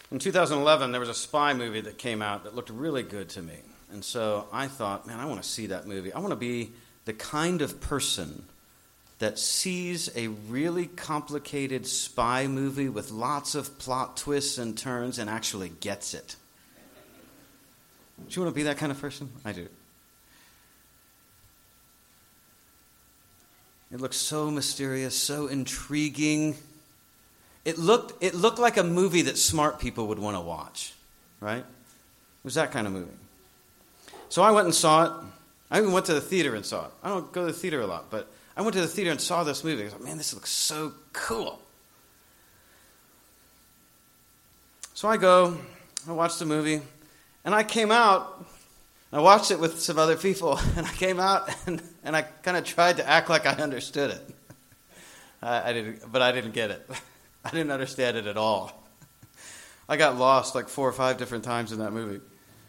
In 2011, there was a spy movie that came out that looked really good to me. And so I thought, man, I want to see that movie. I want to be the kind of person that sees a really complicated spy movie with lots of plot twists and turns and actually gets it. Do you want to be that kind of person? I do. It looked so mysterious, so intriguing. It looked like a movie that smart people would want to watch, right? It was that kind of movie. So I went and saw it. I even went to the theater and saw it. I don't go to the theater a lot, but I went to the theater and saw this movie. I was like, man, this looks so cool. So I watched the movie, and I came out. I watched it with some other people, and I came out, and I kind of tried to act like I understood it. I didn't get it. I didn't understand it at all. I got lost like 4 or 5 different times in that movie.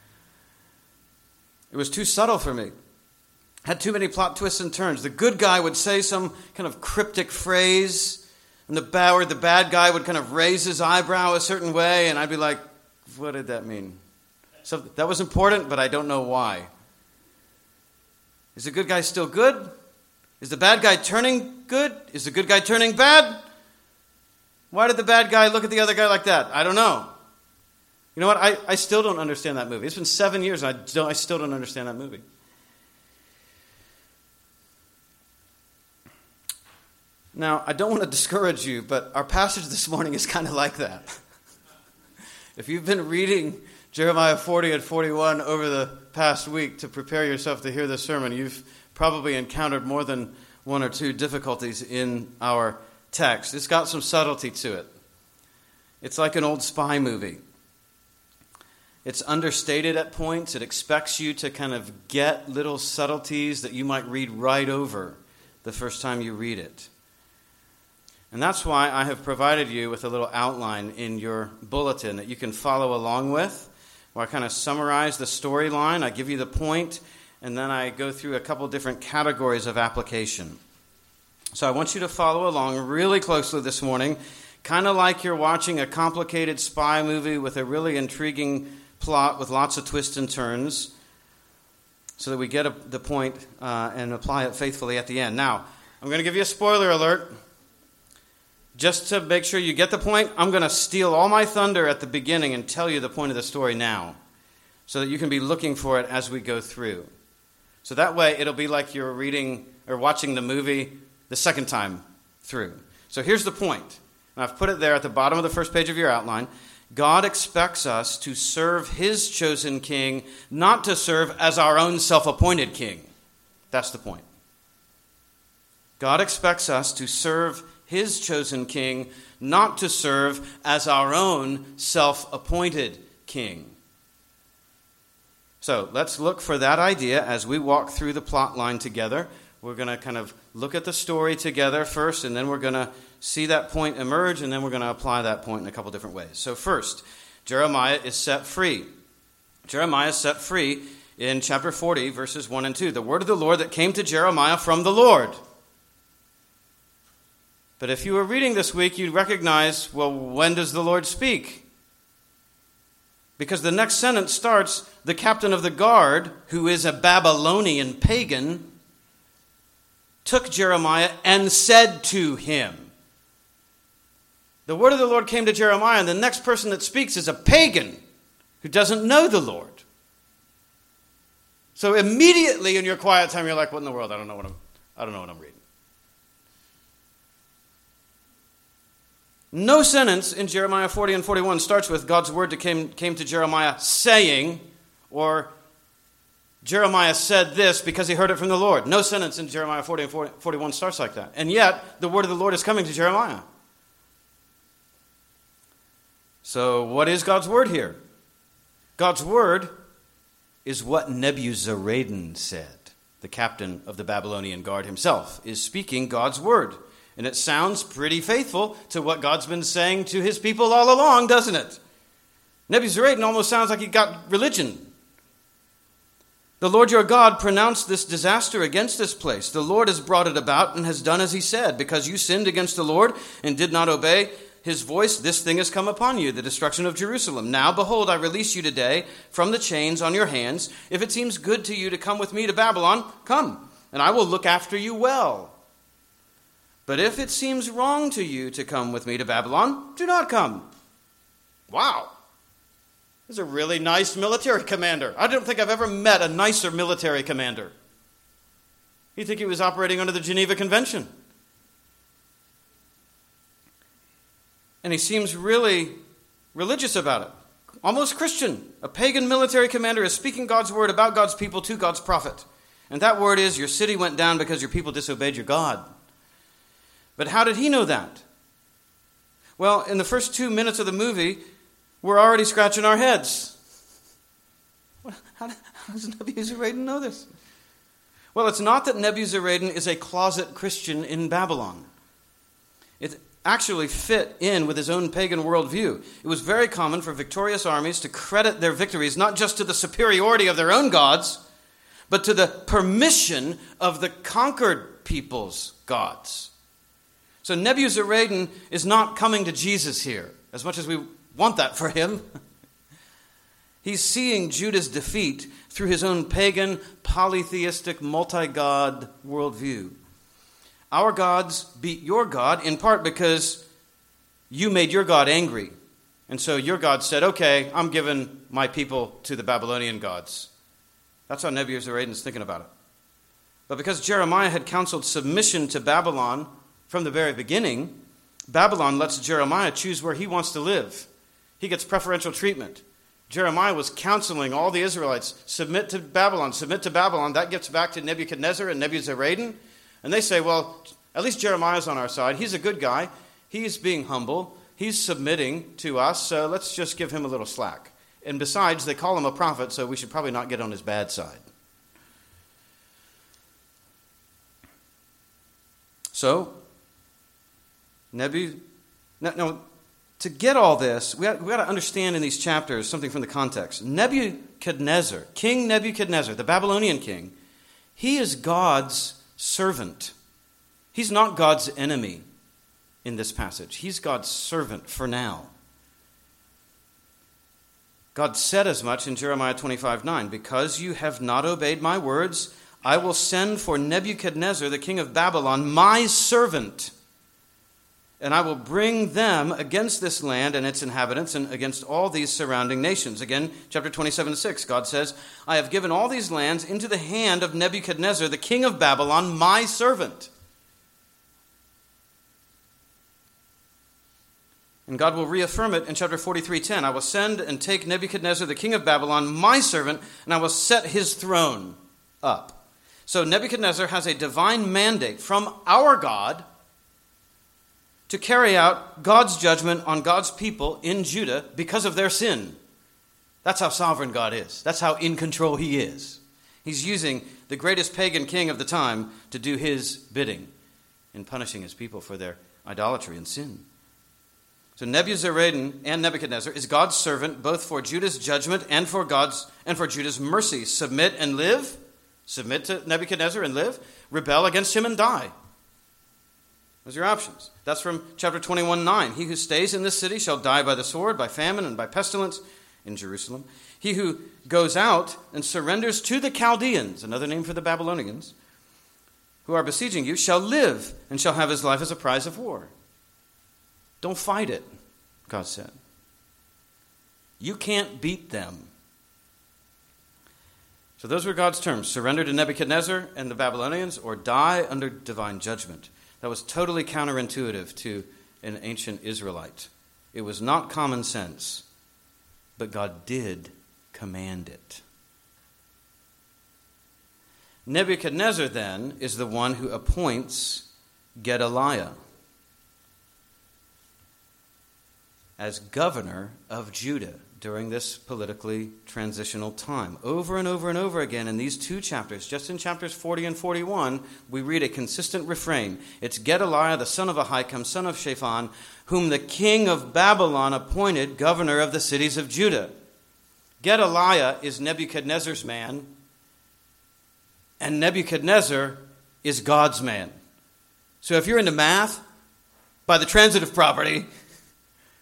It was too subtle for me. Had too many plot twists and turns. The good guy would say some kind of cryptic phrase, and the bad guy would kind of raise his eyebrow a certain way, and I'd be like, what did that mean? So that was important, but I don't know why. Is the good guy still good? Is the bad guy turning good? Is the good guy turning bad? Why did the bad guy look at the other guy like that? I don't know. You know what? I still don't understand that movie. It's been 7 years, and I still don't understand that movie. Now, I don't want to discourage you, but our passage this morning is kind of like that. If you've been reading Jeremiah 40 and 41 over the past week to prepare yourself to hear this sermon, you've probably encountered more than 1 or 2 difficulties in our text. It's got some subtlety to it. It's like an old spy movie. It's understated at points. It expects you to kind of get little subtleties that you might read right over the first time you read it. And that's why I have provided you with a little outline in your bulletin that you can follow along with, where I kind of summarize the storyline, I give you the point, and then I go through a couple different categories of application. So I want you to follow along really closely this morning, kind of like you're watching a complicated spy movie with a really intriguing plot with lots of twists and turns, so that we get the point and apply it faithfully at the end. Now, I'm going to give you a spoiler alert. Just to make sure you get the point, I'm going to steal all my thunder at the beginning and tell you the point of the story now, so that you can be looking for it as we go through. So that way, it'll be like you're reading or watching the movie the second time through. So here's the point. And I've put it there at the bottom of the first page of your outline. God expects us to serve his chosen king, not to serve as our own self-appointed king. That's the point. God expects us to serve his chosen king, not to serve as our own self-appointed king. So let's look for that idea as we walk through the plot line together. We're going to kind of look at the story together first, and then we're going to see that point emerge, and then we're going to apply that point in a couple different ways. So first, Jeremiah is set free. Jeremiah is set free in chapter 40, verses 1 and 2. The word of the Lord that came to Jeremiah from the Lord. But if you were reading this week, you'd recognize, well, when does the Lord speak? Because the next sentence starts, the captain of the guard, who is a Babylonian pagan, took Jeremiah and said to him. The word of the Lord came to Jeremiah, and the next person that speaks is a pagan who doesn't know the Lord. So immediately in your quiet time, you're like, what in the world? I don't know what I'm reading. No sentence in Jeremiah 40 and 41 starts with God's word that came to Jeremiah saying, or Jeremiah said this because he heard it from the Lord. No sentence in Jeremiah 40 and 41 starts like that. And yet, the word of the Lord is coming to Jeremiah. So, what is God's word here? God's word is what Nebuzaradan said. The captain of the Babylonian guard himself is speaking God's word. And it sounds pretty faithful to what God's been saying to his people all along, doesn't it? Nebuzaradan almost sounds like he got religion. The Lord your God pronounced this disaster against this place. The Lord has brought it about and has done as he said, because you sinned against the Lord and did not obey his voice, this thing has come upon you, the destruction of Jerusalem. Now, behold, I release you today from the chains on your hands. If it seems good to you to come with me to Babylon, come, and I will look after you well. But if it seems wrong to you to come with me to Babylon, do not come. Wow. This is a really nice military commander. I don't think I've ever met a nicer military commander. You'd think he was operating under the Geneva Convention. And he seems really religious about it. Almost Christian. A pagan military commander is speaking God's word about God's people to God's prophet. And that word is, your city went down because your people disobeyed your God. But how did he know that? Well, in the first 2 minutes of the movie, we're already scratching our heads. How does Nebuzaradan know this? Well, it's not that Nebuzaradan is a closet Christian in Babylon. It actually fit in with his own pagan worldview. It was very common for victorious armies to credit their victories not just to the superiority of their own gods, but to the permission of the conquered people's gods. So Nebuzaradan is not coming to Jesus here, as much as we want that for him. He's seeing Judah's defeat through his own pagan, polytheistic, multi-god worldview. Our gods beat your God in part because you made your God angry. And so your God said, okay, I'm giving my people to the Babylonian gods. That's how Nebuzaradan's thinking about it. But because Jeremiah had counseled submission to Babylon from the very beginning, Babylon lets Jeremiah choose where he wants to live. He gets preferential treatment. Jeremiah was counseling all the Israelites, submit to Babylon, submit to Babylon. That gets back to Nebuchadnezzar and Nebuzaradan. And they say, well, at least Jeremiah's on our side. He's a good guy. He's being humble. He's submitting to us, so let's just give him a little slack. And besides, they call him a prophet, so we should probably not get on his bad side. So, to get all this, we got to understand in these chapters something from the context. Nebuchadnezzar, King Nebuchadnezzar, the Babylonian king, he is God's servant. He's not God's enemy in this passage. He's God's servant for now. God said as much in Jeremiah 25:9, because you have not obeyed my words, I will send for Nebuchadnezzar, the king of Babylon, my servant, and I will bring them against this land and its inhabitants and against all these surrounding nations. Again, chapter 27:6, God says, I have given all these lands into the hand of Nebuchadnezzar, the king of Babylon, my servant. And God will reaffirm it in chapter 43:10. I will send and take Nebuchadnezzar, the king of Babylon, my servant, and I will set his throne up. So Nebuchadnezzar has a divine mandate from our God to carry out God's judgment on God's people in Judah because of their sin. That's how sovereign God is. That's how in control he is. He's using the greatest pagan king of the time to do his bidding in punishing his people for their idolatry and sin. So Nebuzaradan and Nebuchadnezzar is God's servant both for Judah's judgment and for Judah's mercy. Submit and live. Submit to Nebuchadnezzar and live. Rebel against him and die. Those are your options. That's from chapter 21:9. He who stays in this city shall die by the sword, by famine, and by pestilence in Jerusalem. He who goes out and surrenders to the Chaldeans, another name for the Babylonians, who are besieging you, shall live and shall have his life as a prize of war. Don't fight it, God said. You can't beat them. So those were God's terms. Surrender to Nebuchadnezzar and the Babylonians or die under divine judgment. That was totally counterintuitive to an ancient Israelite. It was not common sense, but God did command it. Nebuchadnezzar then is the one who appoints Gedaliah as governor of Judah during this politically transitional time. Over and over and over again in these two chapters, just in chapters 40 and 41, we read a consistent refrain. It's Gedaliah, the son of Ahikam, son of Shaphan, whom the king of Babylon appointed governor of the cities of Judah. Gedaliah is Nebuchadnezzar's man, and Nebuchadnezzar is God's man. So if you're into math, by the transitive property,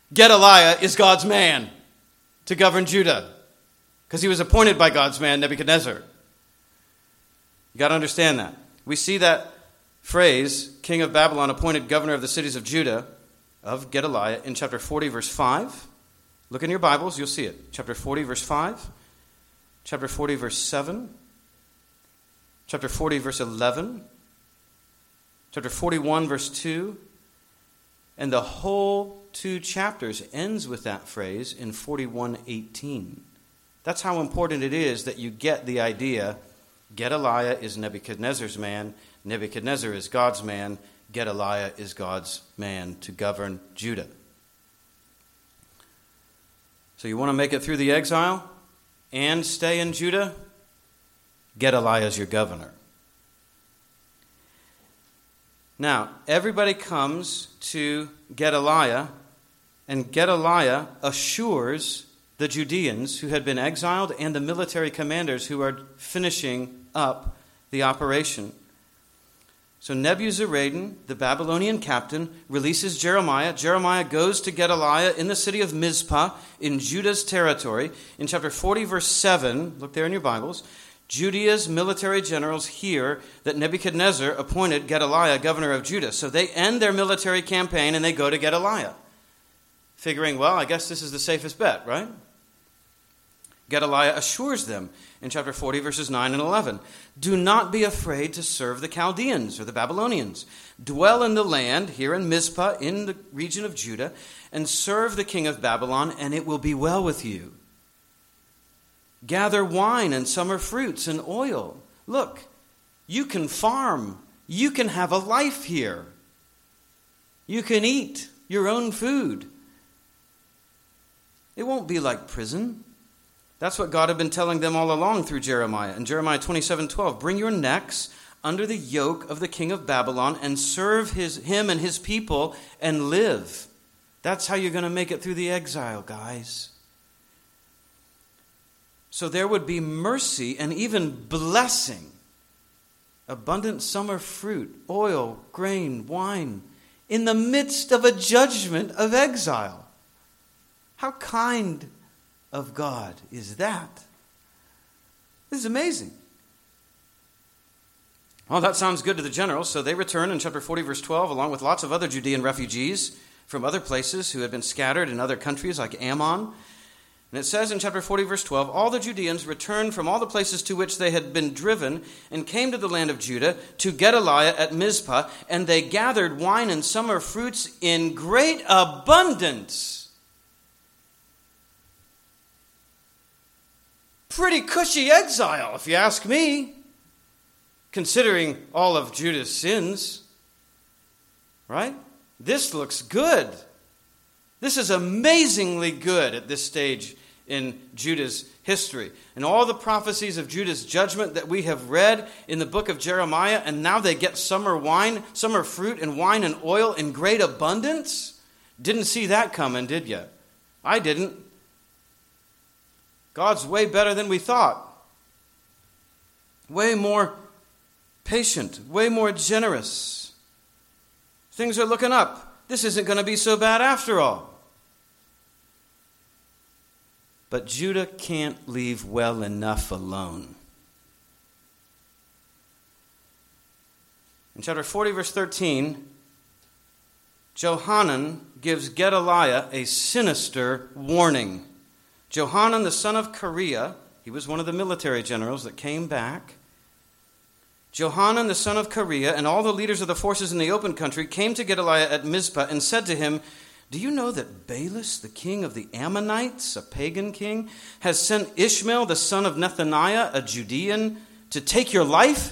Gedaliah is God's man to govern Judah because he was appointed by God's man, Nebuchadnezzar. You got to understand that. We see that phrase, king of Babylon appointed governor of the cities of Judah, of Gedaliah, in chapter 40, verse 5. Look in your Bibles, you'll see it. Chapter 40, verse 5. Chapter 40, verse 7. Chapter 40, verse 11. Chapter 41, verse 2. And the whole 2 chapters ends with that phrase in 41:18. That's how important it is that you get the idea. Gedaliah is Nebuchadnezzar's man. Nebuchadnezzar is God's man. Gedaliah is God's man to govern Judah. So you want to make it through the exile and stay in Judah? Gedaliah is your governor. Now, everybody comes to Gedaliah, and Gedaliah assures the Judeans who had been exiled and the military commanders who are finishing up the operation. So Nebuzaradan, the Babylonian captain, releases Jeremiah. Jeremiah goes to Gedaliah in the city of Mizpah in Judah's territory. In chapter 40, verse 7, look there in your Bibles, Judea's military generals hear that Nebuchadnezzar appointed Gedaliah governor of Judah. So they end their military campaign and they go to Gedaliah, figuring, well, I guess this is the safest bet, right? Gedaliah assures them in chapter 40, verses 9 and 11, do not be afraid to serve the Chaldeans or the Babylonians. Dwell in the land, here in Mizpah, in the region of Judah, and serve the king of Babylon, and it will be well with you. Gather wine and summer fruits and oil. Look, you can farm. You can have a life here. You can eat your own food. It won't be like prison. That's what God had been telling them all along through Jeremiah. In Jeremiah 27:12, bring your necks under the yoke of the king of Babylon and serve him and his people and live. That's how you're going to make it through the exile, guys. So there would be mercy and even blessing, abundant summer fruit, oil, grain, wine, in the midst of a judgment of exile. How kind of God is that? This is amazing. Well, that sounds good to the generals, so they return in chapter 40, verse 12, along with lots of other Judean refugees from other places who had been scattered in other countries like Ammon. And it says in chapter 40, verse 12, all the Judeans returned from all the places to which they had been driven and came to the land of Judah, to Gedaliah at Mizpah, and they gathered wine and summer fruits in great abundance. Pretty cushy exile, if you ask me, considering all of Judah's sins. Right? This looks good. This is amazingly good at this stage in Judah's history. And all the prophecies of Judah's judgment that we have read in the book of Jeremiah, and now they get summer fruit and wine and oil in great abundance. Didn't see that coming, did you? I didn't. God's way better than we thought. Way more patient, way more generous. Things are looking up. This isn't going to be so bad after all. But Judah can't leave well enough alone. In chapter 40, verse 13, Johanan gives Gedaliah a sinister warning. Johanan, the son of Kareah, he was one of the military generals that came back. Johanan, the son of Kareah, and all the leaders of the forces in the open country came to Gedaliah at Mizpah and said to him, do you know that Baalis, the king of the Ammonites, a pagan king, has sent Ishmael, the son of Nethaniah, a Judean, to take your life?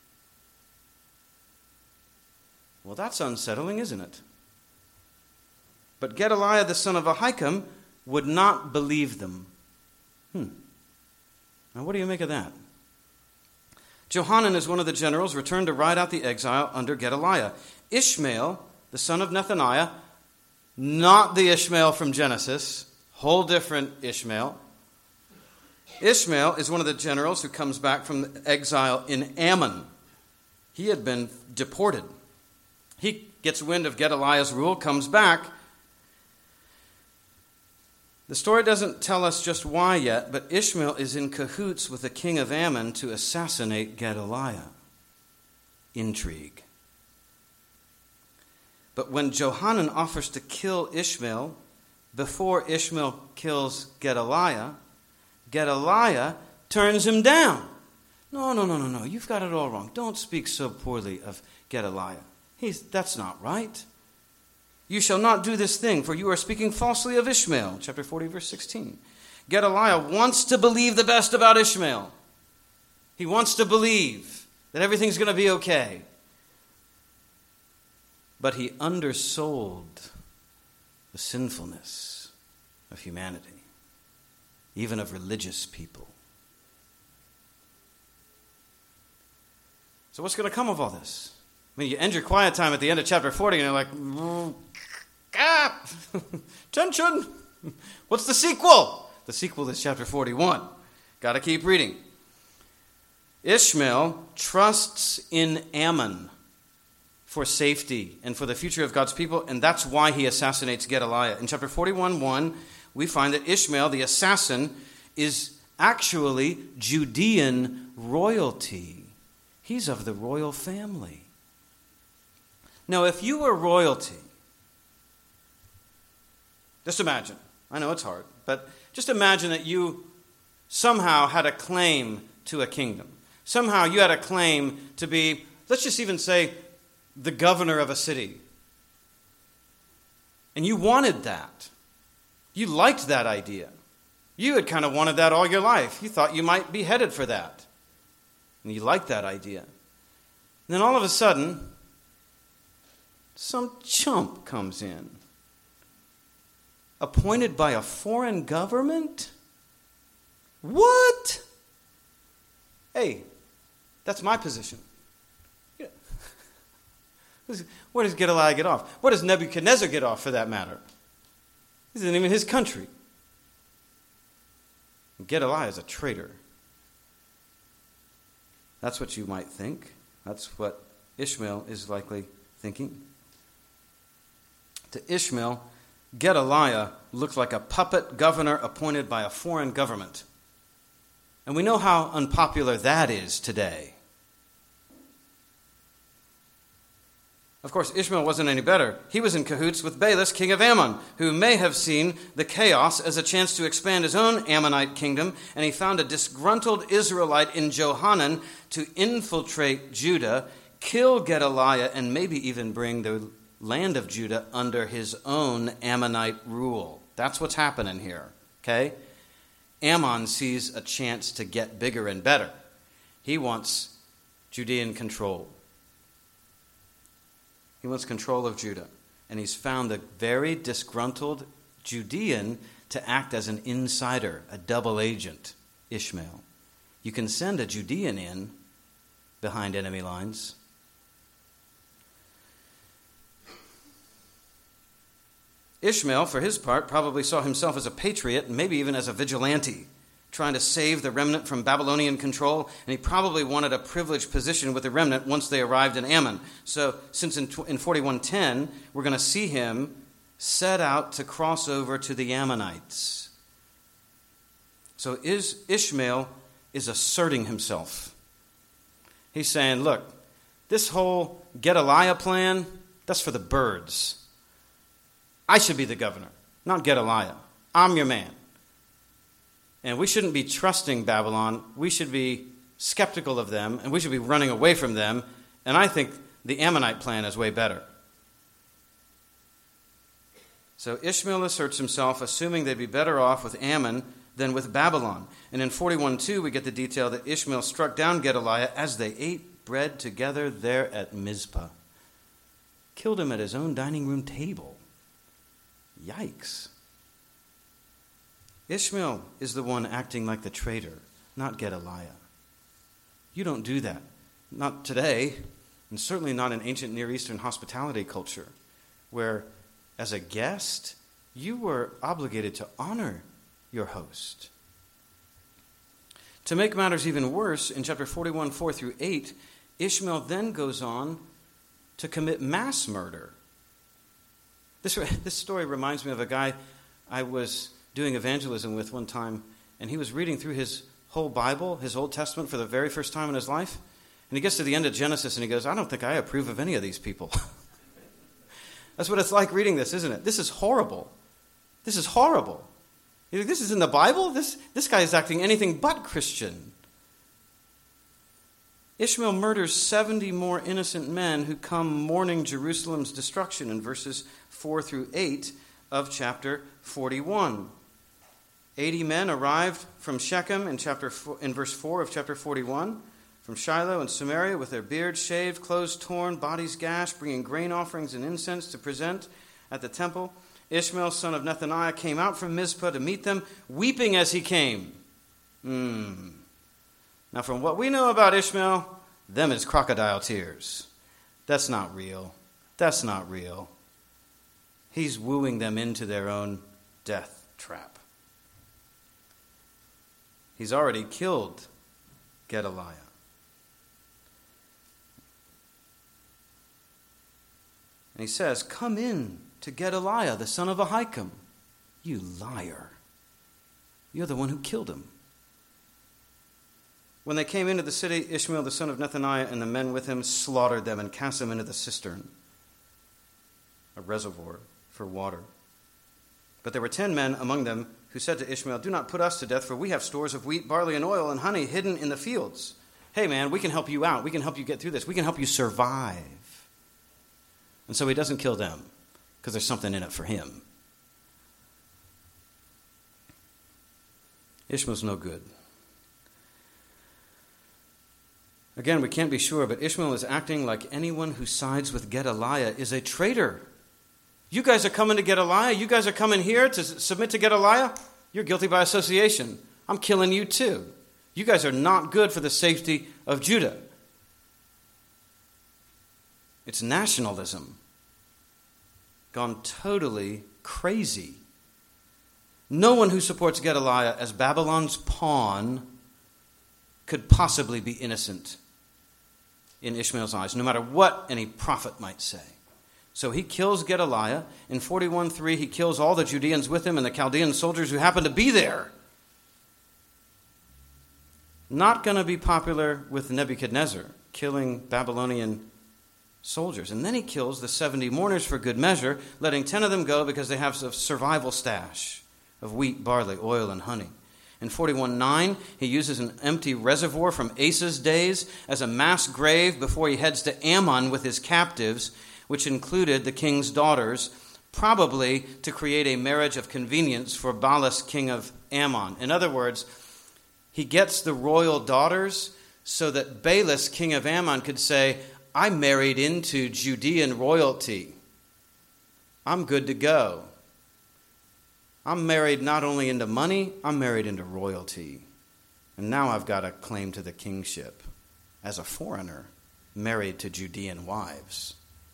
Well, that's unsettling, isn't it? But Gedaliah, the son of Ahikam, would not believe them. Now, what do you make of that? Johanan is one of the generals returned to ride out the exile under Gedaliah. Ishmael, the son of Nethaniah, not the Ishmael from Genesis, whole different Ishmael. Ishmael is one of the generals who comes back from exile in Ammon. He had been deported. He gets wind of Gedaliah's rule, comes back. The story doesn't tell us just why yet, but Ishmael is in cahoots with the king of Ammon to assassinate Gedaliah. Intrigue. But when Johanan offers to kill Ishmael before Ishmael kills Gedaliah, Gedaliah turns him down. No, you've got it all wrong. Don't speak so poorly of Gedaliah. That's not right. You shall not do this thing, for you are speaking falsely of Ishmael. Chapter 40, verse 16. Gedaliah wants to believe the best about Ishmael. He wants to believe that everything's going to be okay. But he undersold the sinfulness of humanity, even of religious people. So what's going to come of all this? I mean, you end your quiet time at the end of chapter 40 and you're like, tension. What's the sequel? The sequel is chapter 41. Got to keep reading. Ishmael trusts in Ammon for safety and for the future of God's people, and that's why he assassinates Gedaliah. In chapter 41:1, we find that Ishmael, the assassin, is actually Judean royalty. He's of the royal family. Now, if you were royalty, just imagine. I know it's hard, but just imagine that you somehow had a claim to a kingdom. Somehow you had a claim to be, let's just even say, the governor of a city. And you wanted that. You liked that idea. You had kind of wanted that all your life. You thought you might be headed for that. And you liked that idea. And then all of a sudden, some chump comes in. Appointed by a foreign government? What? Hey, that's my position. Yeah. Where does Gedaliah get off? Where does Nebuchadnezzar get off, for that matter? This isn't even his country. Gedaliah is a traitor. That's what you might think. That's what Ishmael is likely thinking. To Ishmael, Gedaliah looked like a puppet governor appointed by a foreign government. And we know how unpopular that is today. Of course, Ishmael wasn't any better. He was in cahoots with Baalis, king of Ammon, who may have seen the chaos as a chance to expand his own Ammonite kingdom, and he found a disgruntled Israelite in Johanan to infiltrate Judah, kill Gedaliah, and maybe even bring the land of Judah under his own Ammonite rule. That's what's happening here, okay? Ammon sees a chance to get bigger and better. He wants Judean control. He wants control of Judah. And he's found a very disgruntled Judean to act as an insider, a double agent, Ishmael. You can send a Judean in behind enemy lines. Ishmael, for his part, probably saw himself as a patriot and maybe even as a vigilante, trying to save the remnant from Babylonian control, and he probably wanted a privileged position with the remnant once they arrived in Ammon. So, since in 41:10, we're going to see him set out to cross over to the Ammonites. So Ishmael is asserting himself. He's saying, look, this whole Gedaliah plan, that's for the birds. I should be the governor, not Gedaliah. I'm your man. And we shouldn't be trusting Babylon. We should be skeptical of them, and we should be running away from them. And I think the Ammonite plan is way better. So Ishmael asserts himself, assuming they'd be better off with Ammon than with Babylon. And in 41:2, we get the detail that Ishmael struck down Gedaliah as they ate bread together there at Mizpah. Killed him at his own dining room table. Yikes. Ishmael is the one acting like the traitor, not Gedaliah. You don't do that. Not today, and certainly not in ancient Near Eastern hospitality culture, where as a guest, you were obligated to honor your host. To make matters even worse, in chapter 41, 4 through 8, Ishmael then goes on to commit mass murder. This story reminds me of a guy I was doing evangelism with one time, and he was reading through his whole Bible, his Old Testament, for the very first time in his life. And he gets to the end of Genesis and he goes, I don't think I approve of any of these people. That's what it's like reading this, isn't it? This is horrible. This is horrible. You think, this is in the Bible? This guy is acting anything but Christian. Ishmael murders 70 more innocent men who come mourning Jerusalem's destruction in verses 4 through 8 of chapter 41. 80 men arrived from Shechem in verse 4 of chapter 41, from Shiloh and Samaria with their beards shaved, clothes torn, bodies gashed, bringing grain offerings and incense to present at the temple. Ishmael, son of Nethaniah, came out from Mizpah to meet them, weeping as he came. Now, from what we know about Ishmael, them is crocodile tears. That's not real. That's not real. He's wooing them into their own death trap. He's already killed Gedaliah. And he says, come in to Gedaliah, the son of Ahikam. You liar. You're the one who killed him. When they came into the city, Ishmael, the son of Nethaniah, and the men with him slaughtered them and cast them into the cistern, a reservoir for water. But there were 10 men among them who said to Ishmael, do not put us to death, for we have stores of wheat, barley, and oil, and honey hidden in the fields. Hey, man, we can help you out. We can help you get through this. We can help you survive. And so he doesn't kill them, because there's something in it for him. Ishmael's no good. Again, we can't be sure, but Ishmael is acting like anyone who sides with Gedaliah is a traitor. You guys are coming to Gedaliah? You guys are coming here to submit to Gedaliah? You're guilty by association. I'm killing you too. You guys are not good for the safety of Judah. It's nationalism gone totally crazy. No one who supports Gedaliah as Babylon's pawn could possibly be innocent in Ishmael's eyes, no matter what any prophet might say. So he kills Gedaliah. In 41:3, he kills all the Judeans with him and the Chaldean soldiers who happen to be there. Not going to be popular with Nebuchadnezzar, killing Babylonian soldiers. And then he kills the 70 mourners for good measure, letting 10 of them go because they have a survival stash of wheat, barley, oil, and honey. In 41:9, he uses an empty reservoir from Asa's days as a mass grave before he heads to Ammon with his captives, which included the king's daughters, probably to create a marriage of convenience for Baalas, king of Ammon. In other words, he gets the royal daughters so that Baalas, king of Ammon, could say, I married into Judean royalty. I'm good to go. I'm married not only into money, I'm married into royalty. And now I've got a claim to the kingship as a foreigner married to Judean wives.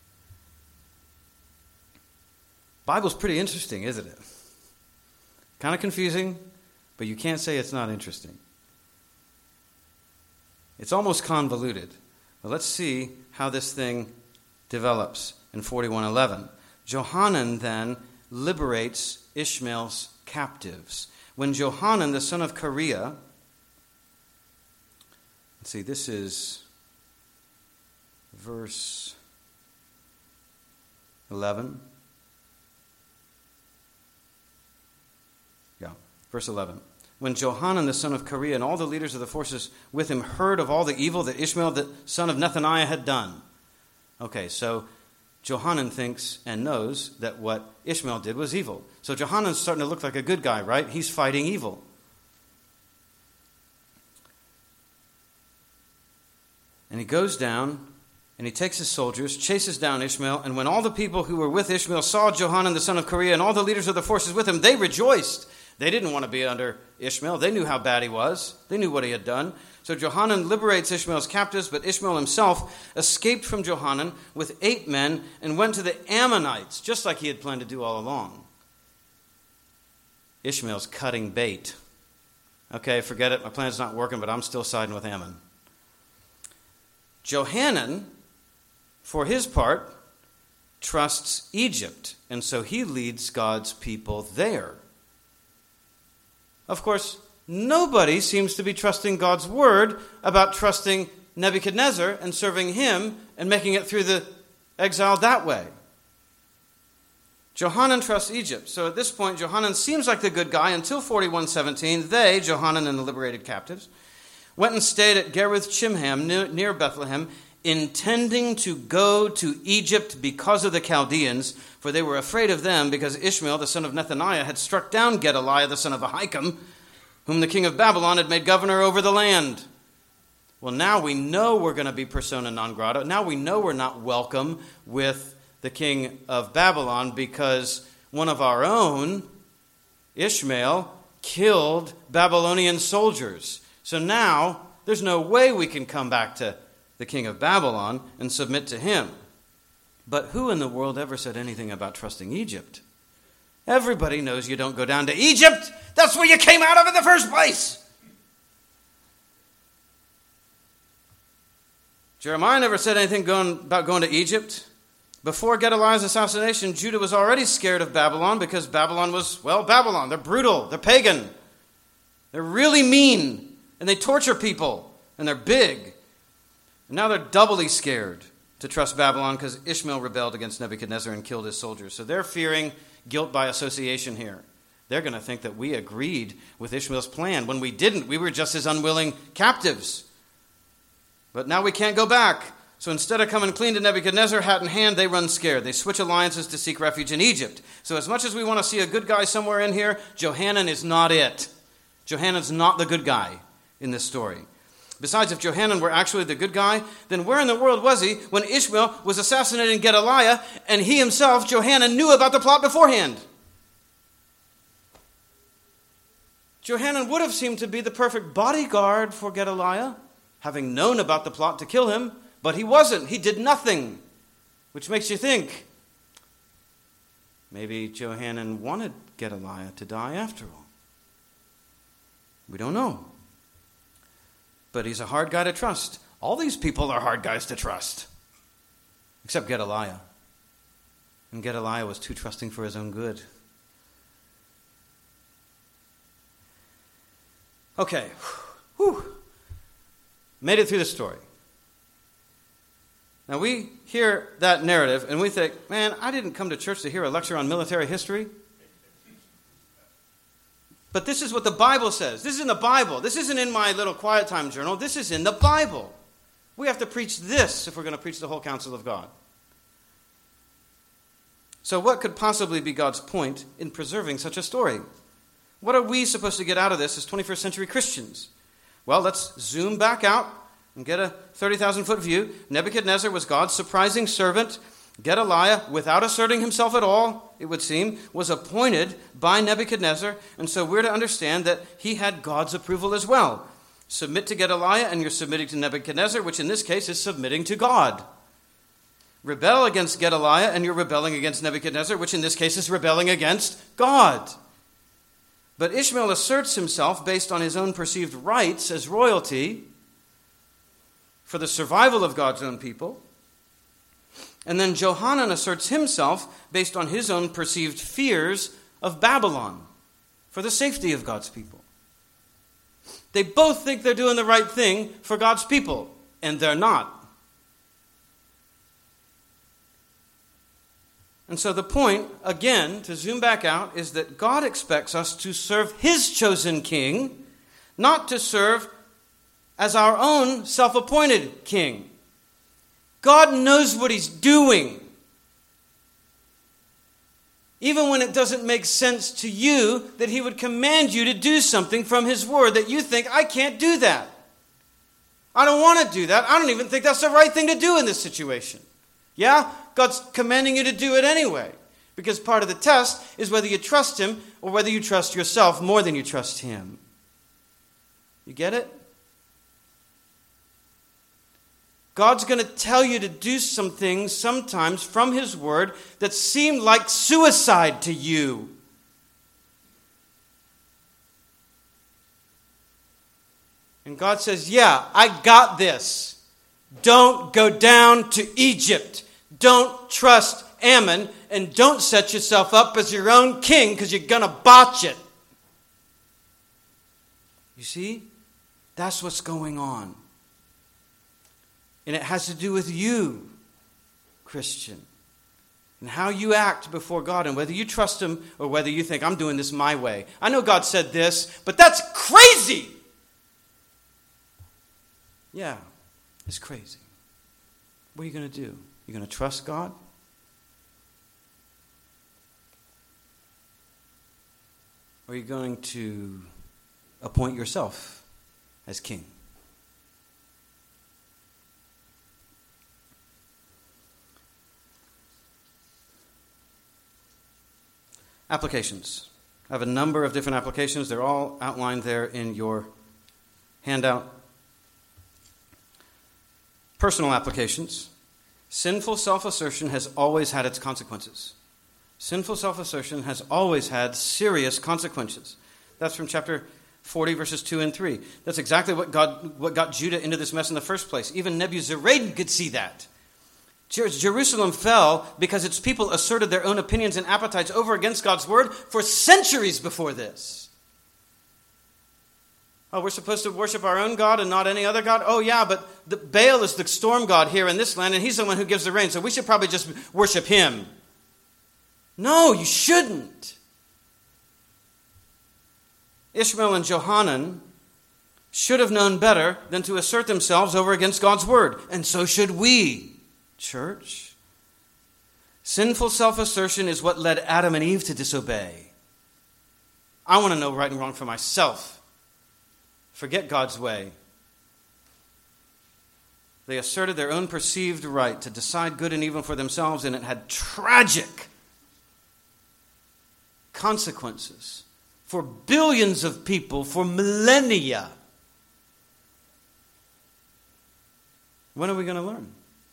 Bible's pretty interesting, isn't it? Kind of confusing, but you can't say it's not interesting. It's almost convoluted. Well, let's see how this thing develops in 41:11. Johanan then liberates Ishmael's captives. When Johanan, the son of Kareah, let's see, this is verse 11. Verse 11. When Johanan, the son of Kareah, and all the leaders of the forces with him heard of all the evil that Ishmael, the son of Nethaniah, had done. Okay, so Johanan thinks and knows that what Ishmael did was evil. So Johanan's starting to look like a good guy, right? He's fighting evil. And he goes down, and he takes his soldiers, chases down Ishmael, and when all the people who were with Ishmael saw Johanan, the son of Kareah, and all the leaders of the forces with him, they rejoiced. They didn't want to be under Ishmael. They knew how bad he was. They knew what he had done. So Johanan liberates Ishmael's captives, but Ishmael himself escaped from Johanan with 8 men and went to the Ammonites, just like he had planned to do all along. Ishmael's cutting bait. Okay, forget it. My plan's not working, but I'm still siding with Ammon. Johanan, for his part, trusts Egypt, and so he leads God's people there. Of course, nobody seems to be trusting God's word about trusting Nebuchadnezzar and serving him and making it through the exile that way. Johanan trusts Egypt. So at this point, Johanan seems like the good guy until 41:17. They, Johanan and the liberated captives, went and stayed at Geruth Chimham near Bethlehem, intending to go to Egypt because of the Chaldeans, for they were afraid of them because Ishmael, the son of Nethaniah, had struck down Gedaliah, the son of Ahikam, whom the king of Babylon had made governor over the land. Well, now we know we're going to be persona non grata. Now we know we're not welcome with the king of Babylon because one of our own, Ishmael, killed Babylonian soldiers. So now there's no way we can come back to the king of Babylon and submit to him. But who in the world ever said anything about trusting Egypt? Everybody knows you don't go down to Egypt. That's where you came out of in the first place. Jeremiah never said anything about going to Egypt. Before Gedaliah's assassination, Judah was already scared of Babylon because Babylon was, Babylon. They're brutal. They're pagan. They're really mean. And they torture people. And they're big. And now they're doubly scared to trust Babylon because Ishmael rebelled against Nebuchadnezzar and killed his soldiers. So they're fearing guilt by association here. They're going to think that we agreed with Ishmael's plan when we didn't. We were just his unwilling captives. But now we can't go back. So instead of coming clean to Nebuchadnezzar, hat in hand, they run scared. They switch alliances to seek refuge in Egypt. So as much as we want to see a good guy somewhere in here, Johanan is not it. Johanan's not the good guy in this story. Besides, if Johanan were actually the good guy, then where in the world was he when Ishmael was assassinating Gedaliah and he himself, Johanan, knew about the plot beforehand? Johanan would have seemed to be the perfect bodyguard for Gedaliah, having known about the plot to kill him. But he wasn't. He did nothing. Which makes you think, maybe Johanan wanted Gedaliah to die after all. We don't know. But he's a hard guy to trust. All these people are hard guys to trust. Except Gedaliah. And Gedaliah was too trusting for his own good. Okay. Whew. Made it through the story. Now we hear that narrative and we think, man, I didn't come to church to hear a lecture on military history. But this is what the Bible says. This is in the Bible. This isn't in my little quiet time journal. This is in the Bible. We have to preach this if we're going to preach the whole counsel of God. So what could possibly be God's point in preserving such a story? What are we supposed to get out of this as 21st century Christians? Well, let's zoom back out and get a 30,000-foot view. Nebuchadnezzar was God's surprising servant. Gedaliah, without asserting himself at all, it would seem, was appointed by Nebuchadnezzar. And so we're to understand that he had God's approval as well. Submit to Gedaliah and you're submitting to Nebuchadnezzar, which in this case is submitting to God. Rebel against Gedaliah and you're rebelling against Nebuchadnezzar, which in this case is rebelling against God. But Ishmael asserts himself based on his own perceived rights as royalty for the survival of God's own people. And then Johanan asserts himself based on his own perceived fears of Babylon for the safety of God's people. They both think they're doing the right thing for God's people, and they're not. And so the point, again, to zoom back out, is that God expects us to serve his chosen king, not to serve as our own self-appointed king. God knows what he's doing. Even when it doesn't make sense to you that he would command you to do something from his word that you think, I can't do that. I don't want to do that. I don't even think that's the right thing to do in this situation. Yeah? God's commanding you to do it anyway. Because part of the test is whether you trust him or whether you trust yourself more than you trust him. You get it? God's going to tell you to do some things sometimes from his word that seem like suicide to you. And God says, yeah, I got this. Don't go down to Egypt. Don't trust Ammon, and don't set yourself up as your own king because you're going to botch it. You see? That's what's going on. And it has to do with you, Christian, and how you act before God, and whether you trust Him or whether you think, I'm doing this my way. I know God said this, but that's crazy. Yeah, it's crazy. What are you going to do? You're going to trust God? Or are you going to appoint yourself as king? Applications. I have a number of different applications. They're all outlined there in your handout. Personal applications. Sinful self-assertion has always had its consequences. Sinful self-assertion has always had serious consequences. That's from chapter 40, verses 2 and 3. That's exactly what got Judah into this mess in the first place. Even Nebuzaradan could see that. Jerusalem fell because its people asserted their own opinions and appetites over against God's word for centuries before this. Oh, we're supposed to worship our own God and not any other God? Oh, yeah, but Baal is the storm god here in this land, and he's the one who gives the rain, so we should probably just worship him. No, you shouldn't. Ishmael and Johanan should have known better than to assert themselves over against God's word, and so should we. Church, sinful self-assertion is what led Adam and Eve to disobey. I want to know right and wrong for myself. Forget God's way. They asserted their own perceived right to decide good and evil for themselves, and it had tragic consequences for billions of people for millennia. When are we going to learn?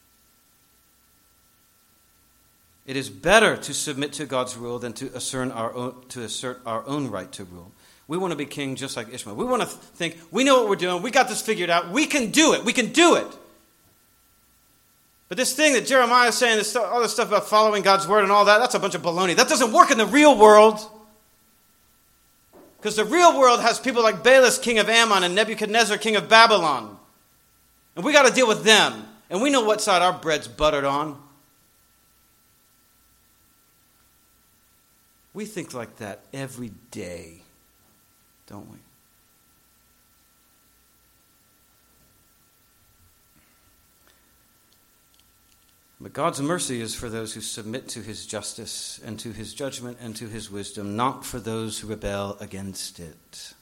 It is better to submit to God's rule than to assert our own right to rule. We want to be king just like Ishmael. We want to think, we know what we're doing. We got this figured out. We can do it. We can do it. But this thing that Jeremiah is saying, all this stuff about following God's word and all that, that's a bunch of baloney. That doesn't work in the real world. Because the real world has people like Baalis, king of Ammon, and Nebuchadnezzar, king of Babylon. And we got to deal with them. And we know what side our bread's buttered on. We think like that every day, don't we? But God's mercy is for those who submit to his justice and to his judgment and to his wisdom, not for those who rebel against it.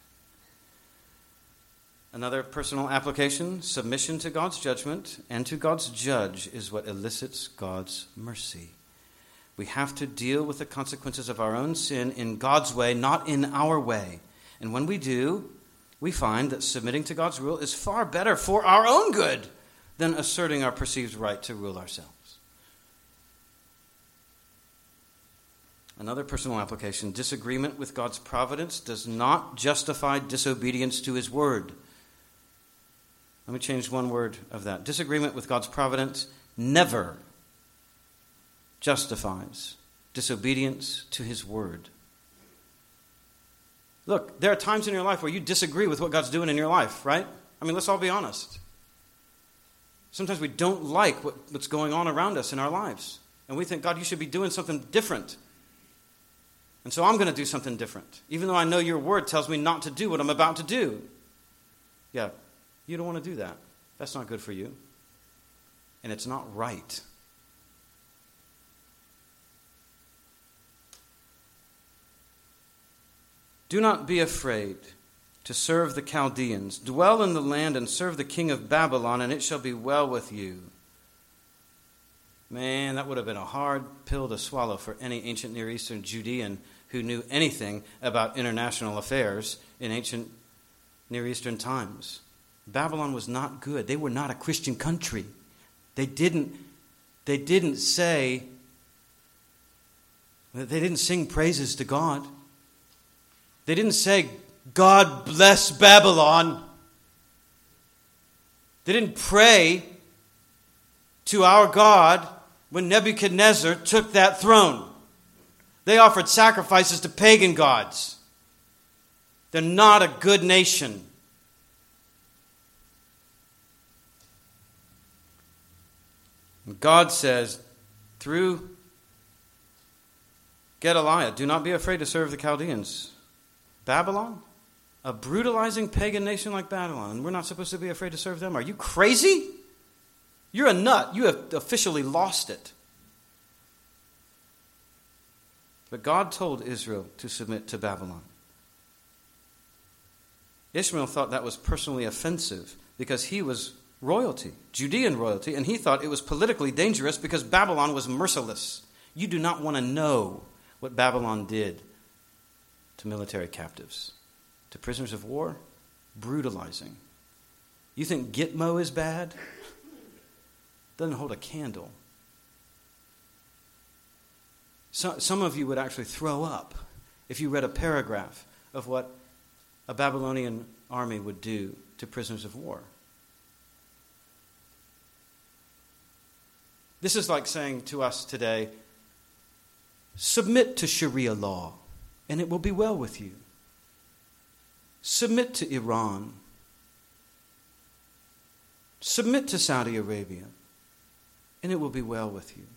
Another personal application, submission to God's judgment and to God's judge is what elicits God's mercy. We have to deal with the consequences of our own sin in God's way, not in our way. And when we do, we find that submitting to God's rule is far better for our own good than asserting our perceived right to rule ourselves. Another personal application, disagreement with God's providence does not justify disobedience to his word. Let me change one word of that. Disagreement with God's providence never justifies disobedience to his word. Look, there are times in your life where you disagree with what God's doing in your life, right? I mean, let's all be honest. Sometimes we don't like what's going on around us in our lives. And we think, God, you should be doing something different. And so I'm going to do something different, even though I know your word tells me not to do what I'm about to do. Yeah, you don't want to do that. That's not good for you. And it's not right. Do not be afraid to serve the Chaldeans. Dwell in the land and serve the king of Babylon, and it shall be well with you. Man, that would have been a hard pill to swallow for any ancient Near Eastern Judean who knew anything about international affairs in ancient Near Eastern times. Babylon was not good. They were not a Christian country. They didn't sing praises to God. They didn't say, God bless Babylon. They didn't pray to our God when Nebuchadnezzar took that throne. They offered sacrifices to pagan gods. They're not a good nation. And God says through Gedaliah, do not be afraid to serve the Chaldeans. Babylon, a brutalizing pagan nation like Babylon, and we're not supposed to be afraid to serve them. Are you crazy? You're a nut. You have officially lost it. But God told Israel to submit to Babylon. Ishmael thought that was personally offensive because he was royalty, Judean royalty, and he thought it was politically dangerous because Babylon was merciless. You do not want to know what Babylon did to military captives, to prisoners of war, brutalizing. You think Gitmo is bad? Doesn't hold a candle. Some of you would actually throw up if you read a paragraph of what a Babylonian army would do to prisoners of war. This is like saying to us today, submit to Sharia law, and it will be well with you. Submit to Iran. Submit to Saudi Arabia, and it will be well with you.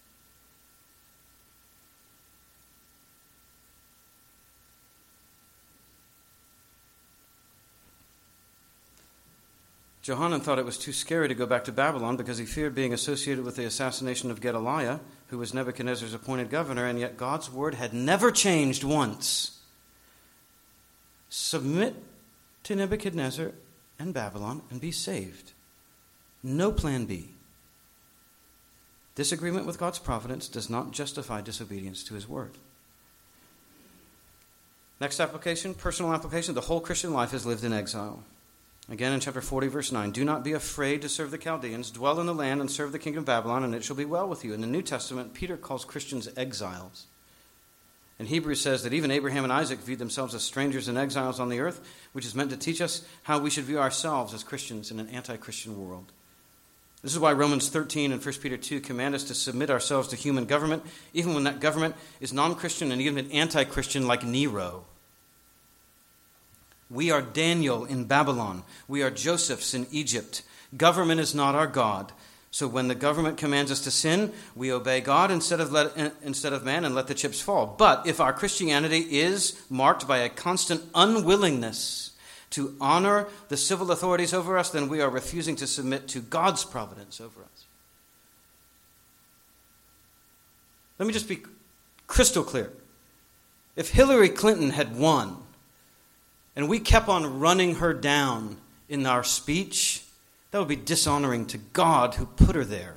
Johanan thought it was too scary to go back to Babylon because he feared being associated with the assassination of Gedaliah, who was Nebuchadnezzar's appointed governor, and yet God's word had never changed once. Submit to Nebuchadnezzar and Babylon and be saved. No plan B. Disagreement with God's providence does not justify disobedience to his word. Next application, personal application. The whole Christian life is lived in exile. Again in chapter 40, verse 9, do not be afraid to serve the Chaldeans. Dwell in the land and serve the king of Babylon, and it shall be well with you. In the New Testament, Peter calls Christians exiles. And Hebrews says that even Abraham and Isaac viewed themselves as strangers and exiles on the earth, which is meant to teach us how we should view ourselves as Christians in an anti-Christian world. This is why Romans 13 and 1 Peter 2 command us to submit ourselves to human government, even when that government is non-Christian and even anti-Christian like Nero. We are Daniel in Babylon. We are Joseph's in Egypt. Government is not our God. So when the government commands us to sin, we obey God instead of man and let the chips fall. But if our Christianity is marked by a constant unwillingness to honor the civil authorities over us, then we are refusing to submit to God's providence over us. Let me just be crystal clear. If Hillary Clinton had won, and we kept on running her down in our speech, that would be dishonoring to God who put her there.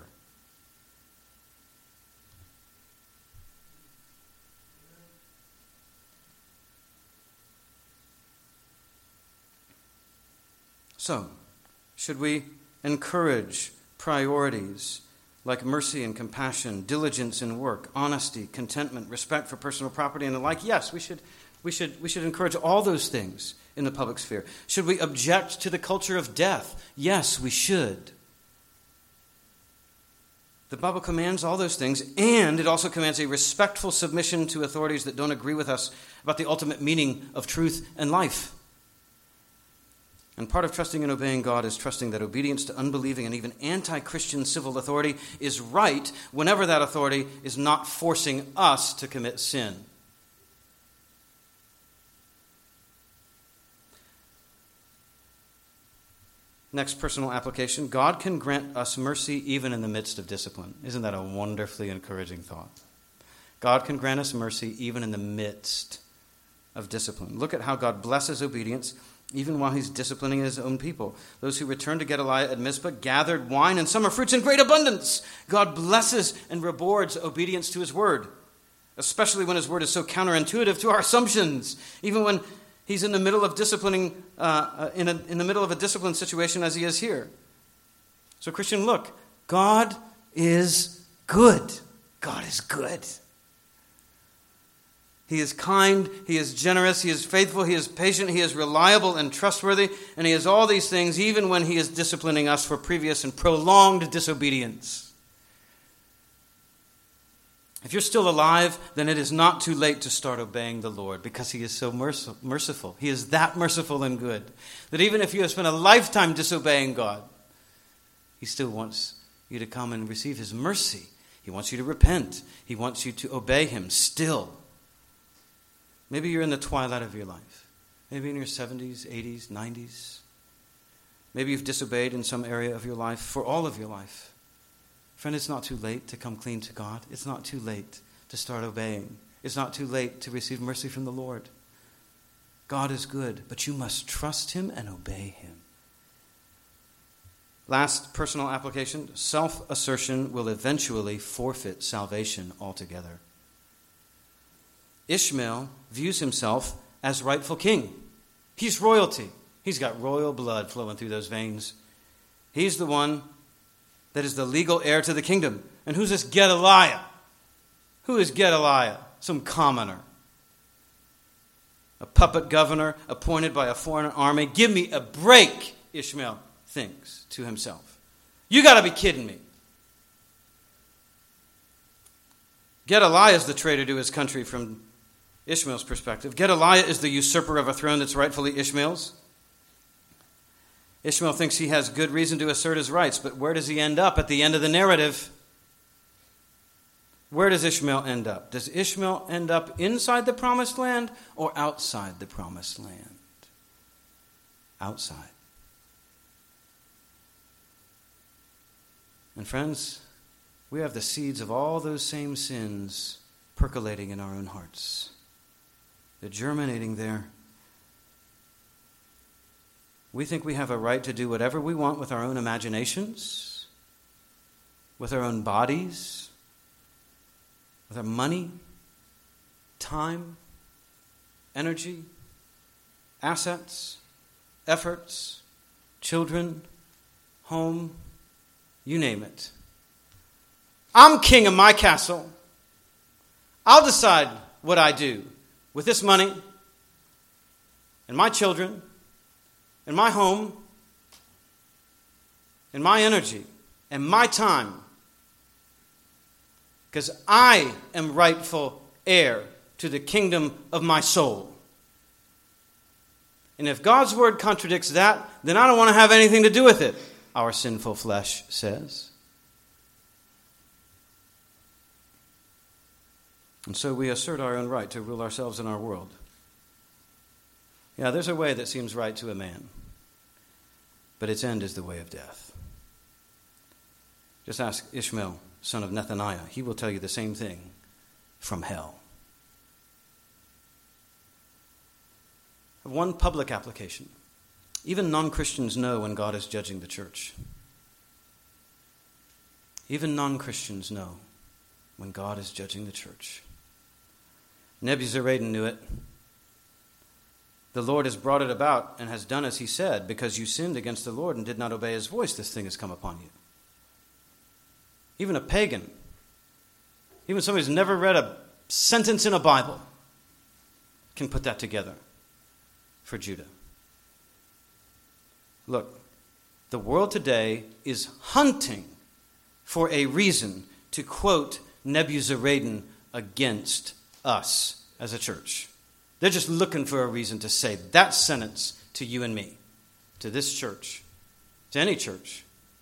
So, should we encourage priorities like mercy and compassion, diligence in work, honesty, contentment, respect for personal property, and the like? Yes, we should encourage all those things in the public sphere. Should we object to the culture of death? Yes, we should. The Bible commands all those things, and it also commands a respectful submission to authorities that don't agree with us about the ultimate meaning of truth and life. And part of trusting and obeying God is trusting that obedience to unbelieving and even anti-Christian civil authority is right whenever that authority is not forcing us to commit sin. Next personal application, God can grant us mercy even in the midst of discipline. Isn't that a wonderfully encouraging thought? God can grant us mercy even in the midst of discipline. Look at how God blesses obedience even while he's disciplining his own people. Those who returned to Gedaliah at Mizpah gathered wine and summer fruits in great abundance. God blesses and rewards obedience to his word, especially when his word is so counterintuitive to our assumptions. Even when he's in the middle of disciplining, in the middle of a discipline situation as he is here. So Christian, look, God is good. God is good. He is kind, he is generous, he is faithful, he is patient, he is reliable and trustworthy, and he is all these things even when he is disciplining us for previous and prolonged disobedience. If you're still alive, then it is not too late to start obeying the Lord, because he is so merciful. He is that merciful and good that even if you have spent a lifetime disobeying God, he still wants you to come and receive his mercy. He wants you to repent. He wants you to obey him still. Maybe you're in the twilight of your life. Maybe in your 70s, 80s, 90s. Maybe you've disobeyed in some area of your life for all of your life. Friend, it's not too late to come clean to God. It's not too late to start obeying. It's not too late to receive mercy from the Lord. God is good, but you must trust him and obey him. Last personal application, self-assertion will eventually forfeit salvation altogether. Ishmael views himself as rightful king. He's royalty. He's got royal blood flowing through those veins. He's the one that is the legal heir to the kingdom. And who's this Gedaliah? Who is Gedaliah? Some commoner. A puppet governor appointed by a foreign army. Give me a break, Ishmael thinks to himself. You got to be kidding me. Gedaliah is the traitor to his country from Ishmael's perspective. Gedaliah is the usurper of a throne that's rightfully Ishmael's. Ishmael thinks he has good reason to assert his rights, but where does he end up at the end of the narrative? Where does Ishmael end up? Does Ishmael end up inside the promised land or outside the promised land? Outside. And friends, we have the seeds of all those same sins percolating in our own hearts. They're germinating there. We think we have a right to do whatever we want with our own imaginations, with our own bodies, with our money, time, energy, assets, efforts, children, home, you name it. I'm king of my castle. I'll decide what I do with this money and my children and my home and my energy and my time, because I am rightful heir to the kingdom of my soul. And if God's word contradicts that, then I don't want to have anything to do with it, our sinful flesh says. And so we assert our own right to rule ourselves in our world. Yeah, there's a way that seems right to a man, but its end is the way of death. Just ask Ishmael, son of Nethaniah. He will tell you the same thing from hell. One public application. Even non-Christians know when God is judging the church. Even non-Christians know when God is judging the church. Nebuzaradan knew it. The Lord has brought it about and has done as he said, because you sinned against the Lord and did not obey his voice. This thing has come upon you. Even a pagan, even somebody who's never read a sentence in a Bible, can put that together for Judah. Look, the world today is hunting for a reason to quote Nebuzaradan against us as a church. They're just looking for a reason to say that sentence to you and me, to this church, to any church.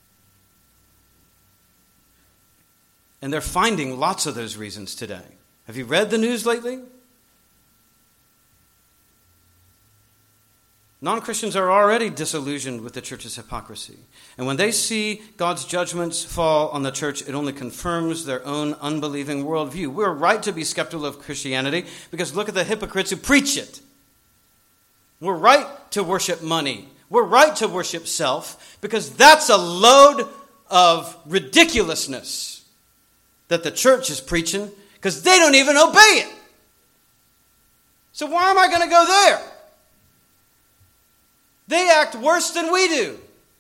And they're finding lots of those reasons today. Have you read the news lately? Non-Christians are already disillusioned with the church's hypocrisy. And when they see God's judgments fall on the church, it only confirms their own unbelieving worldview. We're right to be skeptical of Christianity because look at the hypocrites who preach it. We're right to worship money. We're right to worship self because that's a load of ridiculousness that the church is preaching because they don't even obey it. So why am I going to go there? They act worse than we do.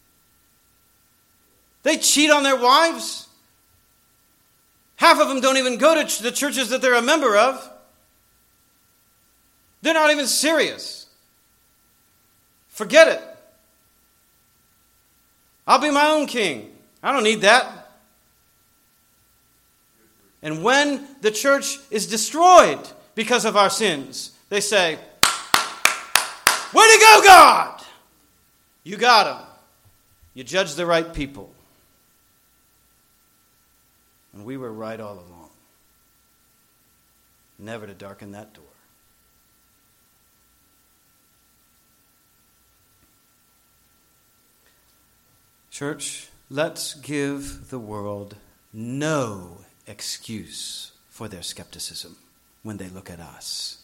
They cheat on their wives. Half of them don't even go to the churches that they're a member of. They're not even serious. Forget it. I'll be my own king. I don't need that. And when the church is destroyed because of our sins, they say, "Way to go, God! You got him. You judged the right people." And we were right all along. Never to darken that door. Church, let's give the world no excuse for their skepticism when they look at us.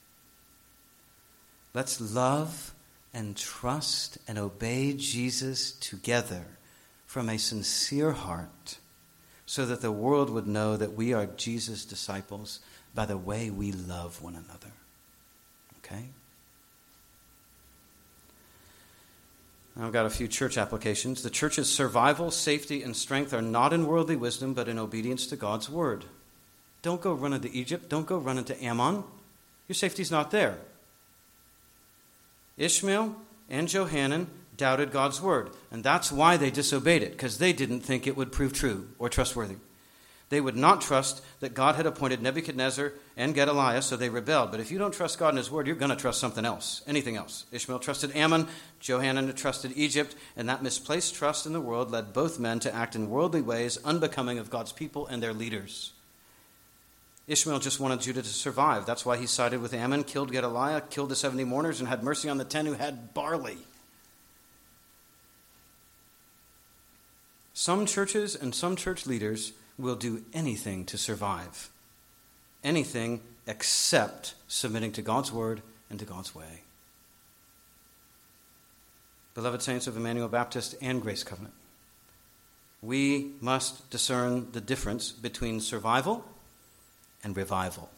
Let's love and trust and obey Jesus together from a sincere heart, so that the world would know that we are Jesus' disciples by the way we love one another. Okay? I've got a few church applications. The church's survival, safety, and strength are not in worldly wisdom, but in obedience to God's word. Don't go run into Egypt. Don't go run into Ammon. Your safety's not there. Ishmael and Johanan doubted God's word, and that's why they disobeyed it, because they didn't think it would prove true or trustworthy. They would not trust that God had appointed Nebuchadnezzar and Gedaliah, so they rebelled. But if you don't trust God and his word, you're going to trust something else, anything else. Ishmael trusted Ammon, Johanan trusted Egypt, and that misplaced trust in the world led both men to act in worldly ways unbecoming of God's people and their leaders. Ishmael just wanted Judah to survive. That's why he sided with Ammon, killed Gedaliah, killed the 70 mourners, and had mercy on the 10 who had barley. Some churches and some church leaders will do anything to survive. Anything except submitting to God's word and to God's way. Beloved saints of Emmanuel Baptist and Grace Covenant, we must discern the difference between survival and revival.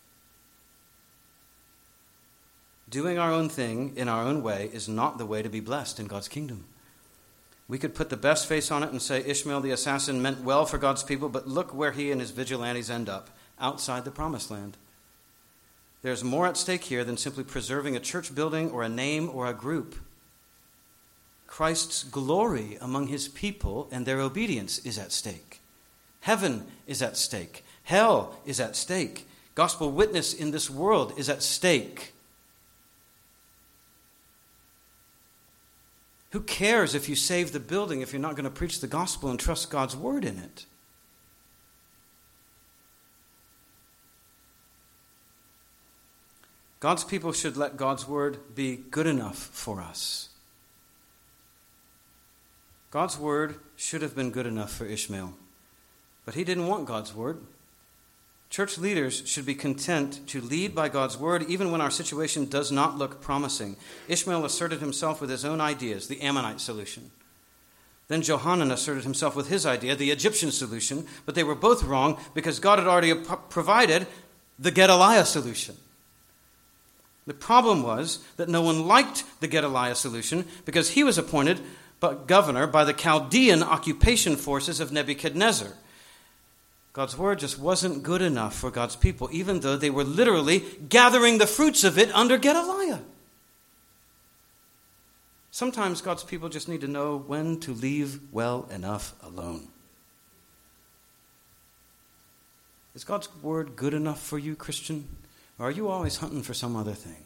Doing our own thing in our own way is not the way to be blessed in God's kingdom. We could put the best face on it and say Ishmael the assassin meant well for God's people, but look where he and his vigilantes end up, outside the promised land. There's more at stake here than simply preserving a church building or a name or a group. Christ's glory among his people and their obedience is at stake. Heaven is at stake. Hell is at stake. Gospel witness in this world is at stake. Who cares if you save the building if you're not going to preach the gospel and trust God's word in it? God's people should let God's word be good enough for us. God's word should have been good enough for Ishmael, but he didn't want God's word. Church leaders should be content to lead by God's word even when our situation does not look promising. Ishmael asserted himself with his own ideas, the Ammonite solution. Then Johanan asserted himself with his idea, the Egyptian solution, but they were both wrong because God had already provided the Gedaliah solution. The problem was that no one liked the Gedaliah solution because he was appointed governor by the Chaldean occupation forces of Nebuchadnezzar. God's word just wasn't good enough for God's people, even though they were literally gathering the fruits of it under Gedaliah. Sometimes God's people just need to know when to leave well enough alone. Is God's word good enough for you, Christian? Or are you always hunting for some other thing?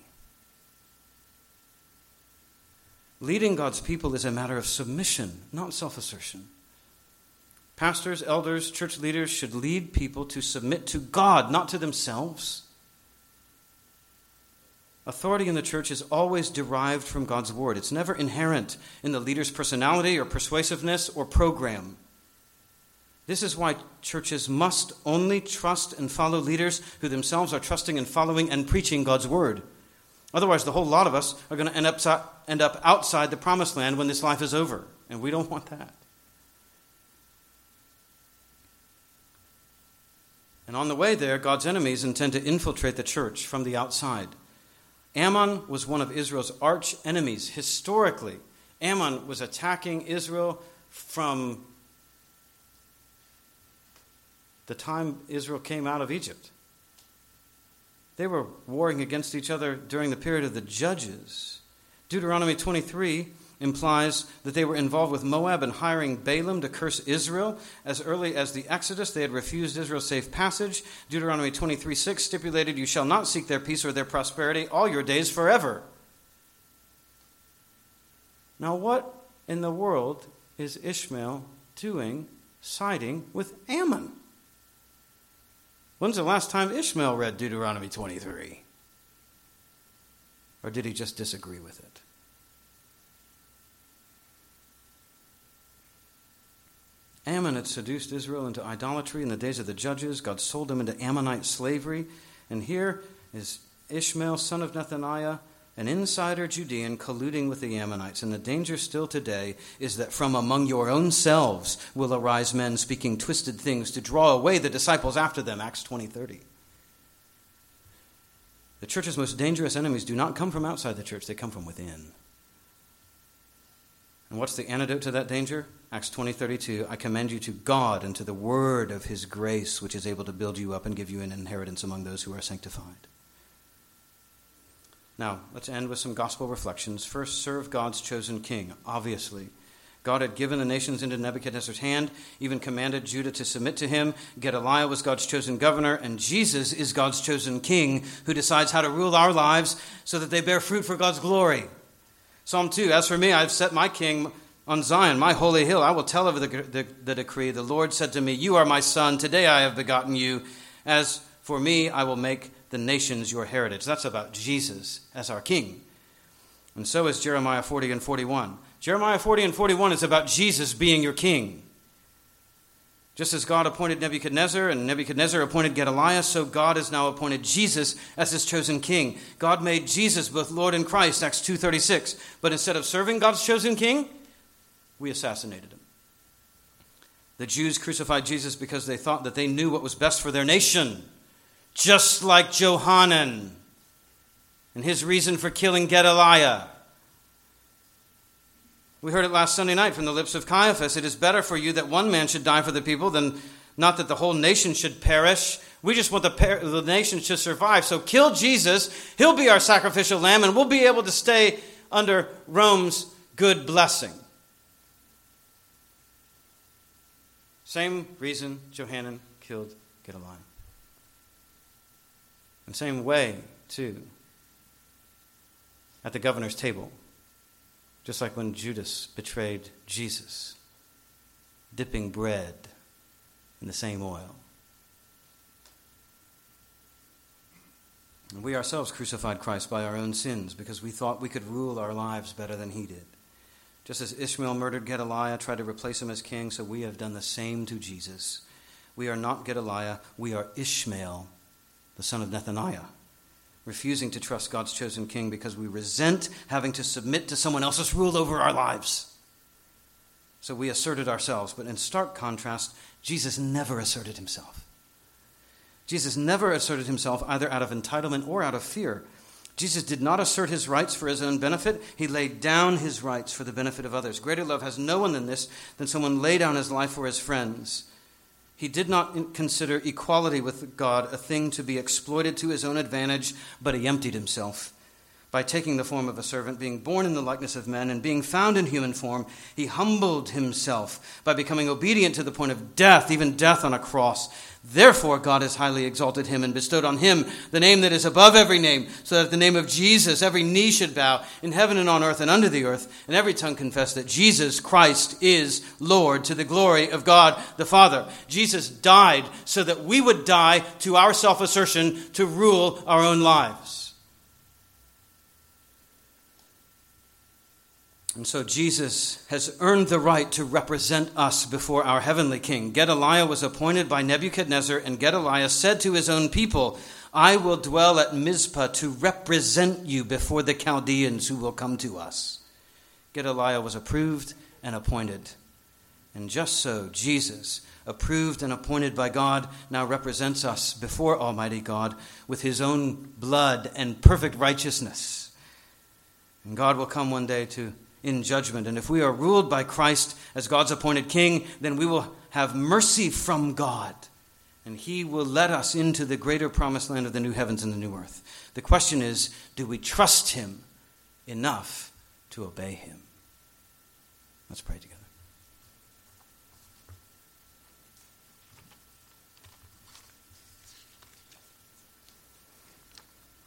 Leading God's people is a matter of submission, not self-assertion. Pastors, elders, church leaders should lead people to submit to God, not to themselves. Authority in the church is always derived from God's word. It's never inherent in the leader's personality or persuasiveness or program. This is why churches must only trust and follow leaders who themselves are trusting and following and preaching God's word. Otherwise, the whole lot of us are going to end up outside the promised land when this life is over, and we don't want that. And on the way there, God's enemies intend to infiltrate the church from the outside. Ammon was one of Israel's arch enemies. Historically, Ammon was attacking Israel from the time Israel came out of Egypt. They were warring against each other during the period of the Judges. Deuteronomy 23 implies that they were involved with Moab and hiring Balaam to curse Israel. As early as the Exodus, they had refused Israel's safe passage. Deuteronomy 23:6 stipulated, "You shall not seek their peace or their prosperity all your days forever." Now, what in the world is Ishmael doing siding with Ammon? When's the last time Ishmael read Deuteronomy 23? Or did he just disagree with it? Ammon had seduced Israel into idolatry in the days of the judges. God sold them into Ammonite slavery. And here is Ishmael, son of Nethaniah, an insider Judean, colluding with the Ammonites. And the danger still today is that from among your own selves will arise men speaking twisted things to draw away the disciples after them. Acts 20:30. The church's most dangerous enemies do not come from outside the church, they come from within. And what's the antidote to that danger? Acts 20:32, "I commend you to God and to the word of his grace, which is able to build you up and give you an inheritance among those who are sanctified." Now, let's end with some gospel reflections. First, serve God's chosen king. Obviously, God had given the nations into Nebuchadnezzar's hand, even commanded Judah to submit to him. Gedaliah was God's chosen governor, and Jesus is God's chosen king who decides how to rule our lives so that they bear fruit for God's glory. Psalm 2, "As for me, I have set my king on Zion, my holy hill. I will tell of the decree. The Lord said to me, you are my son. Today I have begotten you. As for me, I will make the nations your heritage." That's about Jesus as our king. And so is Jeremiah 40 and 41. Jeremiah 40 and 41 is about Jesus being your king. Just as God appointed Nebuchadnezzar and Nebuchadnezzar appointed Gedaliah, so God has now appointed Jesus as his chosen king. God made Jesus both Lord and Christ, Acts 2:36. But instead of serving God's chosen king, we assassinated him. The Jews crucified Jesus because they thought that they knew what was best for their nation. Just like Johanan and his reason for killing Gedaliah. We heard it last Sunday night from the lips of Caiaphas. "It is better for you that one man should die for the people than not that the whole nation should perish. We just want the nation to survive. So kill Jesus. He'll be our sacrificial lamb and we'll be able to stay under Rome's good blessing." Same reason Johanan killed Gedaliah. And same way, too, at the governor's table. Just like when Judas betrayed Jesus, dipping bread in the same oil. And we ourselves crucified Christ by our own sins because we thought we could rule our lives better than he did. Just as Ishmael murdered Gedaliah, tried to replace him as king, so we have done the same to Jesus. We are not Gedaliah, we are Ishmael, the son of Nethaniah, refusing to trust God's chosen king because we resent having to submit to someone else's rule over our lives. So we asserted ourselves, but in stark contrast, Jesus never asserted himself. Jesus never asserted himself either out of entitlement or out of fear. Jesus did not assert his rights for his own benefit. He laid down his rights for the benefit of others. Greater love has no one than someone lay down his life for his friends. He did not consider equality with God a thing to be exploited to his own advantage, but he emptied himself. By taking the form of a servant, being born in the likeness of men, and being found in human form, he humbled himself by becoming obedient to the point of death, even death on a cross. Therefore, God has highly exalted him and bestowed on him the name that is above every name, so that at the name of Jesus every knee should bow in heaven and on earth and under the earth, and every tongue confess that Jesus Christ is Lord, to the glory of God the Father. Jesus died so that we would die to our self-assertion to rule our own lives. And so Jesus has earned the right to represent us before our heavenly king. Gedaliah was appointed by Nebuchadnezzar, and Gedaliah said to his own people, "I will dwell at Mizpah to represent you before the Chaldeans who will come to us." Gedaliah was approved and appointed. And just so, Jesus, approved and appointed by God, now represents us before Almighty God with his own blood and perfect righteousness. And God will come one day in judgment. And if we are ruled by Christ as God's appointed king, then we will have mercy from God. And he will let us into the greater promised land of the new heavens and the new earth. The question is, do we trust him enough to obey him? Let's pray together.